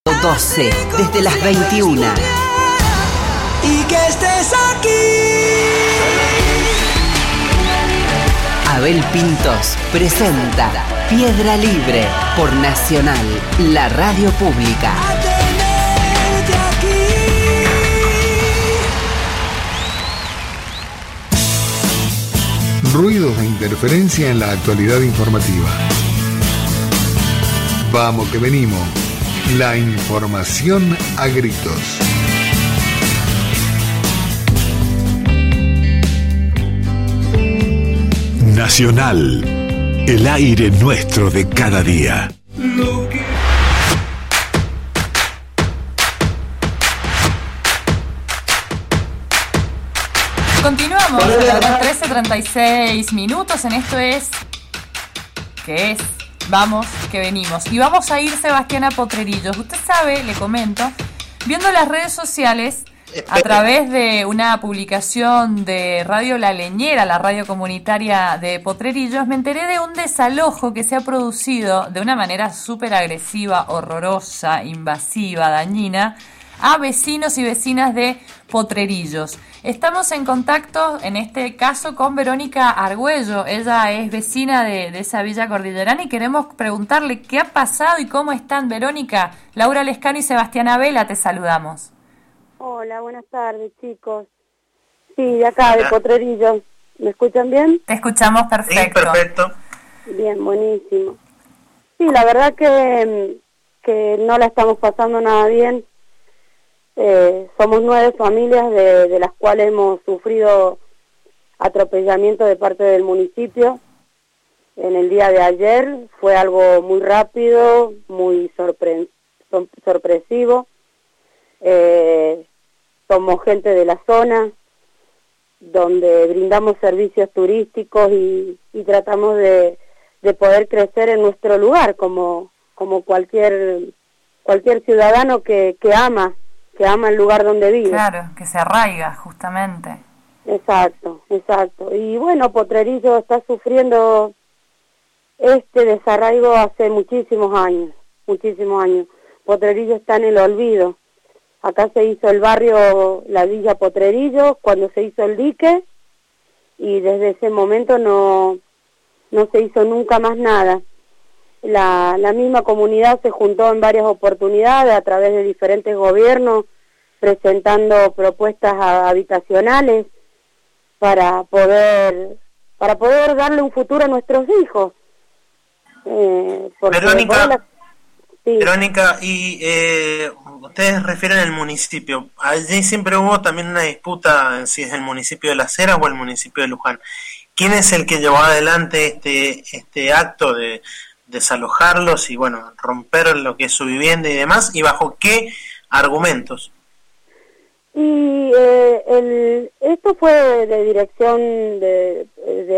12, desde las 21. Y que estés aquí. Abel Pintos presenta Piedra Libre por Nacional, la radio pública. Ruidos de interferencia en la actualidad informativa. Vamos que venimos. La información a gritos. Nacional, el aire nuestro de cada día. Continuamos a las 13:36 minutos en esto es... ¿Qué es? Vamos, que venimos. Y vamos a ir, Sebastián, a Potrerillos. Usted sabe, le comento, viendo las redes sociales, a través de una publicación de Radio La Leñera, la radio comunitaria de Potrerillos, me enteré de un desalojo que se ha producido de una manera súper agresiva, horrorosa, invasiva, dañina, a vecinos y vecinas de Potrerillos. Estamos en contacto, en este caso, con Verónica Argüello. Ella es vecina de esa villa cordillerana y queremos preguntarle qué ha pasado y cómo están. Verónica, Laura Lescano y Sebastián Abela, te saludamos. Hola, buenas tardes, chicos. Sí, de acá, de Potrerillos. ¿Me escuchan bien? Te escuchamos perfecto. Sí, perfecto. Bien, buenísimo. Sí, la verdad que no la estamos pasando nada bien. Somos 9 familias de las cuales hemos sufrido atropellamiento de parte del municipio. En el día de ayer fue algo muy rápido, muy sorpresivo. Somos gente de la zona, donde brindamos servicios turísticos y tratamos de poder crecer en nuestro lugar, como cualquier ciudadano que ama el lugar donde vive. Claro, que se arraiga, justamente. Exacto. Y bueno, Potrerillos está sufriendo este desarraigo hace muchísimos años. Potrerillos está en el olvido. Acá se hizo el barrio, la Villa Potrerillos, cuando se hizo el dique, y desde ese momento no se hizo nunca más nada. La misma comunidad se juntó en varias oportunidades a través de diferentes gobiernos, presentando propuestas habitacionales para poder darle un futuro a nuestros hijos. Verónica, y ustedes refieren al municipio. Allí siempre hubo también una disputa si es el municipio de Las Heras o el municipio de Luján. ¿Quién es el que llevó adelante este acto de desalojarlos y bueno, romper lo que es su vivienda y demás, y bajo qué argumentos? Y esto fue de dirección de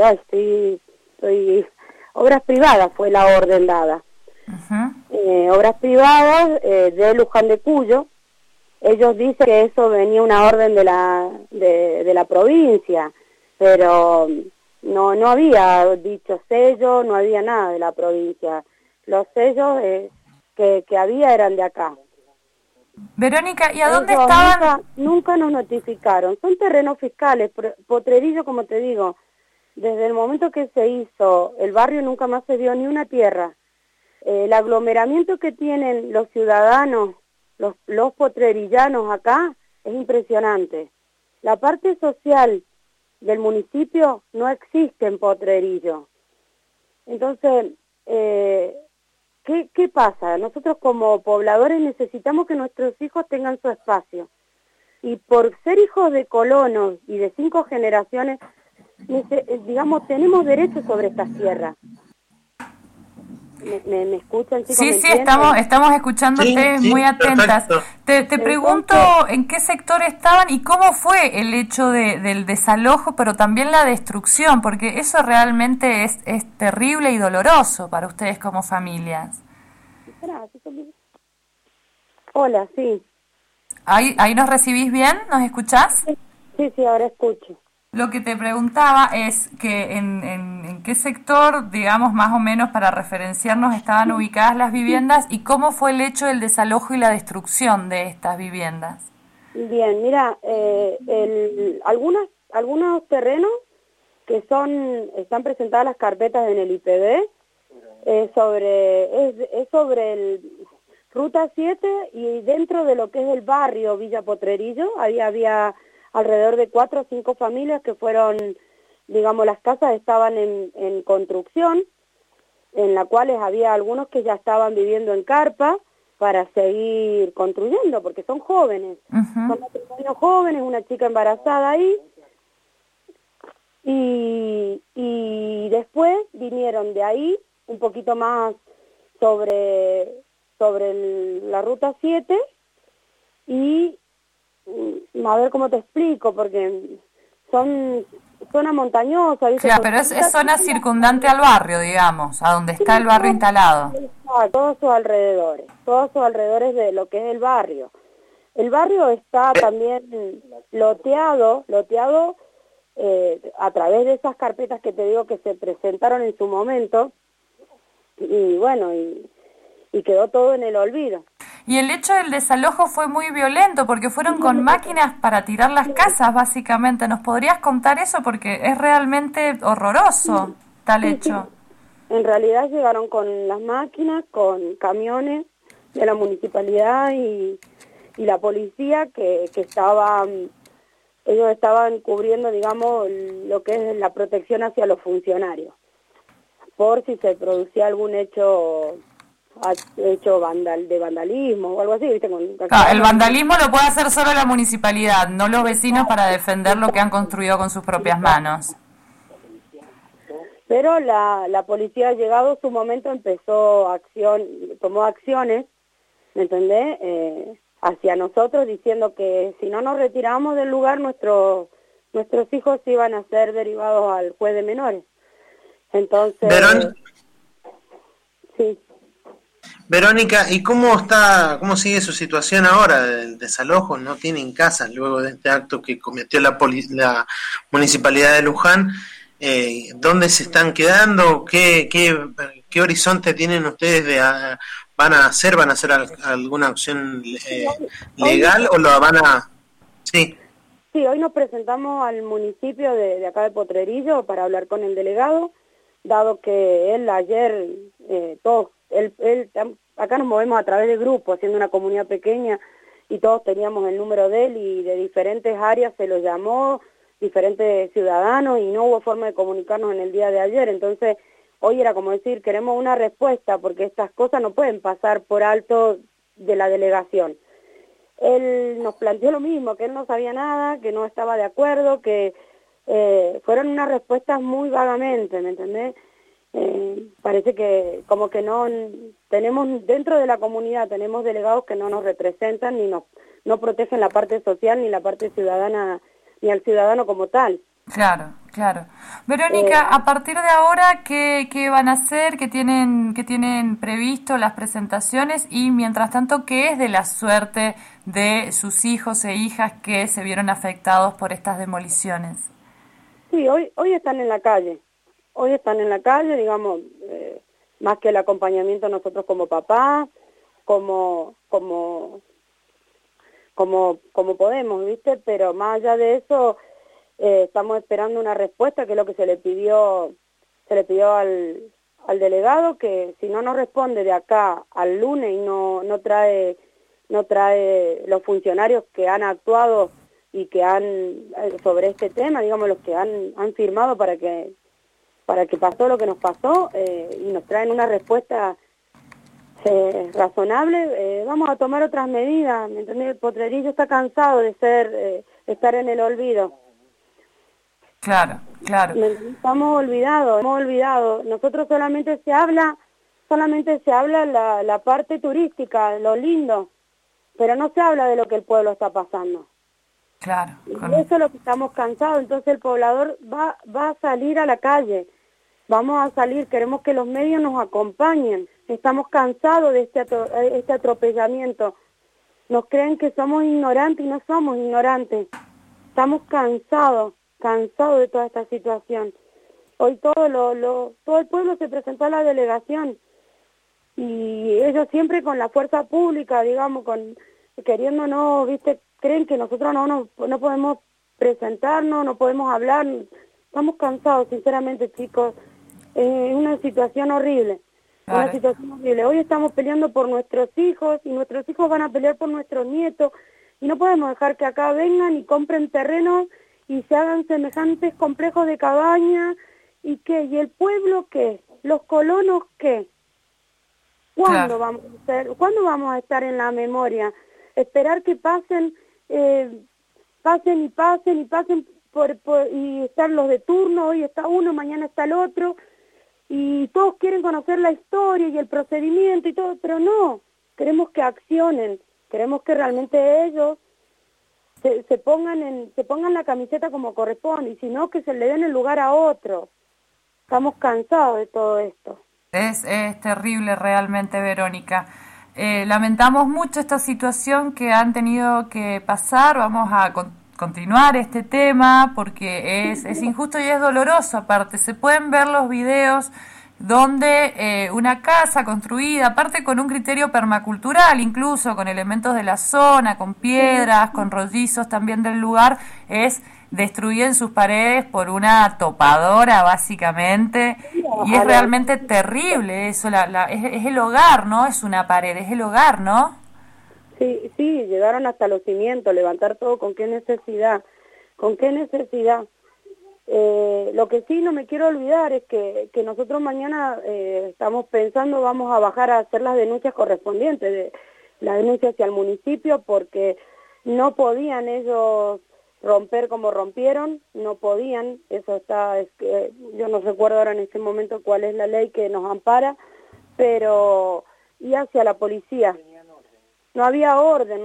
Obras Privadas, fue la orden dada. Uh-huh. Obras Privadas de Luján de Cuyo. Ellos dicen que eso venía una orden de la provincia, pero no había dicho sello, no había nada de la provincia. Los sellos que había eran de acá. Verónica, ¿y a dónde estaban? Nunca nos notificaron. Son terrenos fiscales. Potrerillo, como te digo, desde el momento que se hizo el barrio nunca más se vio ni una tierra. El aglomeramiento que tienen los ciudadanos, los potrerillanos acá, es impresionante. La parte social del municipio no existe en Potrerillo. Entonces, ¿qué pasa? Nosotros como pobladores necesitamos que nuestros hijos tengan su espacio. Y por ser hijos de colonos y de 5 generaciones, digamos, tenemos derecho sobre estas tierras. ¿Me escuchan, chicos? Sí, estamos escuchándote muy atentas. Te pregunto en qué sector estaban y cómo fue el hecho del desalojo, pero también la destrucción, porque eso realmente es terrible y doloroso para ustedes como familias. Hola, sí. ¿Ahí nos recibís bien? ¿Nos escuchás? Sí, ahora escucho. Lo que te preguntaba es que en en qué sector, digamos, más o menos para referenciarnos, estaban ubicadas las viviendas y cómo fue el hecho del desalojo y la destrucción de estas viviendas? Bien, mira, algunos terrenos que están presentadas las carpetas en el IPB, es sobre el Ruta 7 y dentro de lo que es el barrio Villa Potrerillo, ahí había alrededor de 4 o 5 familias que fueron, digamos, las casas estaban en construcción, en las cuales había algunos que ya estaban viviendo en carpa para seguir construyendo, porque son jóvenes, son matrimonios jóvenes, una chica embarazada ahí, y después vinieron de ahí, un poquito más sobre la Ruta 7, y a ver cómo te explico, porque son zona montañosa. ¿Viste? Claro, pero es zona circundante al barrio, digamos, a donde está el barrio instalado. Todos sus alrededores de lo que es el barrio. El barrio está también loteado a través de esas carpetas que te digo que se presentaron en su momento, y bueno, y quedó todo en el olvido. Y el hecho del desalojo fue muy violento porque fueron con máquinas para tirar las casas, básicamente. ¿Nos podrías contar eso? Porque es realmente horroroso tal hecho. Sí. En realidad llegaron con las máquinas, con camiones de la municipalidad y la policía que ellos estaban cubriendo, digamos, lo que es la protección hacia los funcionarios, por si se producía algún hecho de vandalismo o algo así, ¿viste? El vandalismo lo puede hacer solo la municipalidad, no los vecinos, para defender lo que han construido con sus propias manos. Pero la policía, llegado su momento, tomó acciones, ¿me entendés? Hacia nosotros, diciendo que si no nos retiramos del lugar, nuestros hijos iban a ser derivados al juez de menores. Entonces... Sí. Verónica, ¿y cómo sigue su situación ahora del desalojo? ¿No tienen casas luego de este acto que cometió la Municipalidad de Luján? ¿Dónde se están quedando? ¿Qué horizonte tienen ustedes van a hacer alguna acción legal o lo van a...? Sí. Sí, hoy nos presentamos al municipio de acá de Potrerillo para hablar con el delegado, dado que él ayer, acá nos movemos a través de grupos, haciendo una comunidad pequeña, y todos teníamos el número de él, y de diferentes áreas se lo llamó, diferentes ciudadanos, y no hubo forma de comunicarnos en el día de ayer. Entonces hoy era como decir, queremos una respuesta, porque estas cosas no pueden pasar por alto de la delegación. Él nos planteó lo mismo, que él no sabía nada, que no estaba de acuerdo, que fueron unas respuestas muy vagamente, ¿me entendés? Parece que como que no tenemos, dentro de la comunidad tenemos delegados que no nos representan, ni no protegen la parte social, ni la parte ciudadana, ni al ciudadano como tal. Claro. Verónica, a partir de ahora, ¿qué van a hacer? ¿Qué tienen previsto las presentaciones? Y mientras tanto, ¿qué es de la suerte de sus hijos e hijas que se vieron afectados por estas demoliciones? Sí, hoy están en la calle. Hoy están en la calle, digamos, más que el acompañamiento nosotros como papá, como podemos, ¿viste? Pero más allá de eso, estamos esperando una respuesta, que es lo que se le pidió al delegado, que si no nos responde de acá al lunes y no trae los funcionarios que han actuado y que han sobre este tema, digamos, los que han firmado para que pasó lo que nos pasó, y nos traen una respuesta razonable, vamos a tomar otras medidas, ¿me entendés? El Potrerillo está cansado de estar en el olvido. Claro. Estamos olvidados. Nosotros solamente se habla la parte turística, lo lindo, pero no se habla de lo que el pueblo está pasando. Claro. Y eso es lo que estamos cansados. Entonces el poblador va a salir a la calle. Vamos a salir, queremos que los medios nos acompañen. Estamos cansados de este atropellamiento. Nos creen que somos ignorantes y no somos ignorantes. Estamos cansados de toda esta situación. Hoy todo el pueblo se presentó a la delegación y ellos siempre con la fuerza pública, digamos, queriéndonos, ¿viste? Creen que nosotros no podemos presentarnos, no podemos hablar. Estamos cansados, sinceramente, chicos. Es una situación horrible. Claro. Una situación horrible. Hoy estamos peleando por nuestros hijos y nuestros hijos van a pelear por nuestros nietos y no podemos dejar que acá vengan y compren terrenos y se hagan semejantes complejos de cabaña y qué, y el pueblo qué, los colonos qué. ¿Cuándo Claro. ¿Cuándo vamos a estar en la memoria? Esperar que pasen y estar los de turno, hoy está uno, mañana está el otro, y todos quieren conocer la historia y el procedimiento y todo, pero no, queremos que accionen, queremos que realmente ellos se pongan la camiseta como corresponde, y si no, que se le den el lugar a otros. Estamos cansados de todo esto. Es terrible realmente, Verónica. Lamentamos mucho esta situación que han tenido que pasar. Vamos a continuar este tema porque es injusto y es doloroso. Aparte, se pueden ver los videos donde una casa construida, aparte con un criterio permacultural, incluso con elementos de la zona, con piedras, con rollizos también del lugar, es destruida en sus paredes por una topadora, básicamente, y es realmente terrible eso. Es el hogar, ¿no? Es una pared, es el hogar, ¿no? Sí, llegaron hasta los cimientos, levantar todo, ¿con qué necesidad? ¿Con qué necesidad? Lo que sí no me quiero olvidar es que nosotros mañana estamos pensando, vamos a bajar a hacer las denuncias correspondientes, la denuncia hacia el municipio, porque no podían ellos romper como rompieron, no podían, eso está, yo no recuerdo ahora en este momento cuál es la ley que nos ampara, pero y hacia la policía. No había orden.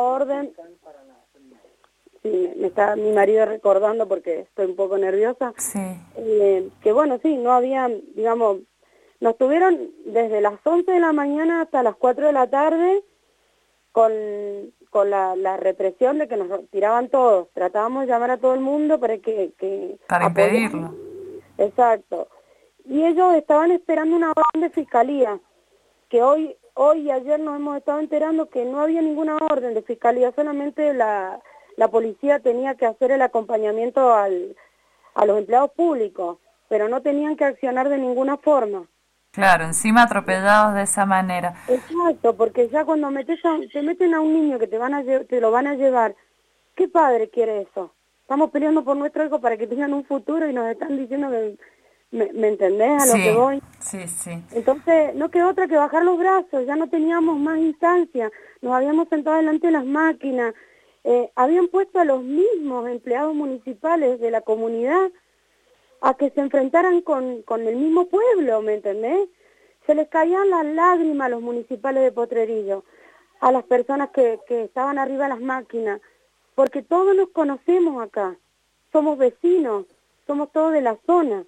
Sí, me está mi marido recordando porque estoy un poco nerviosa. Sí. Que bueno, sí, no había, digamos, nos tuvieron desde las 11 de la mañana hasta las 4 de la tarde con la represión de que nos tiraban todos. Tratábamos de llamar a todo el mundo para para impedirlo. Exacto. Y ellos estaban esperando una orden de fiscalía, que hoy y ayer nos hemos estado enterando que no había ninguna orden de fiscalía, solamente la policía tenía que hacer el acompañamiento a los empleados públicos, pero no tenían que accionar de ninguna forma. Claro, encima atropellados de esa manera. Exacto, porque ya cuando te meten a un niño que te lo van a llevar, ¿qué padre quiere eso? Estamos peleando por nuestro hijo para que tengan un futuro y nos están diciendo que... ¿Me entendés a lo que voy? Sí. Entonces no quedó otra que bajar los brazos, ya no teníamos más instancia, nos habíamos sentado delante de las máquinas, habían puesto a los mismos empleados municipales de la comunidad a que se enfrentaran con el mismo pueblo, ¿me entendés? Se les caían las lágrimas a los municipales de Potrerillos, a las personas que estaban arriba de las máquinas, porque todos nos conocemos acá, somos vecinos, somos todos de la zona.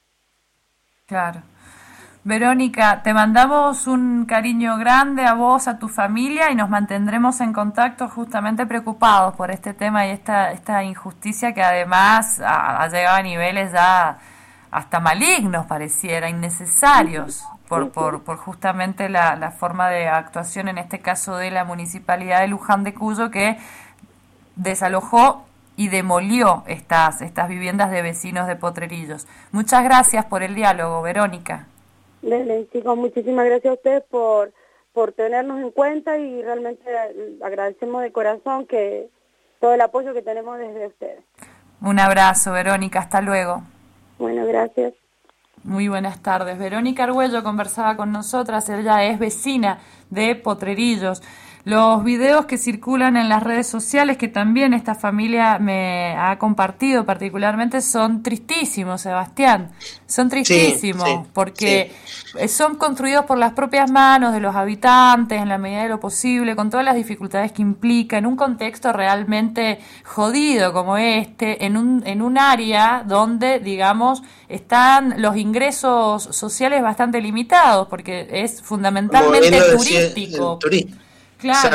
Claro. Verónica, te mandamos un cariño grande a vos, a tu familia, y nos mantendremos en contacto, justamente preocupados por este tema y esta injusticia que además ha llegado a niveles ya hasta malignos, pareciera, innecesarios, por justamente la forma de actuación, en este caso de la Municipalidad de Luján de Cuyo, que desalojó y demolió estas viviendas de vecinos de Potrerillos. Muchas gracias por el diálogo, Verónica. Chicos, muchísimas gracias a ustedes por tenernos en cuenta y realmente agradecemos de corazón que todo el apoyo que tenemos desde ustedes. Un abrazo, Verónica, hasta luego. Bueno, gracias. Muy buenas tardes. Verónica Argüello conversaba con nosotras, ella es vecina de Potrerillos. Los videos que circulan en las redes sociales, que también esta familia me ha compartido particularmente, son tristísimos, Sebastián. Son tristísimos, porque son construidos por las propias manos de los habitantes, en la medida de lo posible, con todas las dificultades que implica, en un contexto realmente jodido como en un área donde, digamos, están los ingresos sociales bastante limitados, porque es fundamentalmente turístico. Claro,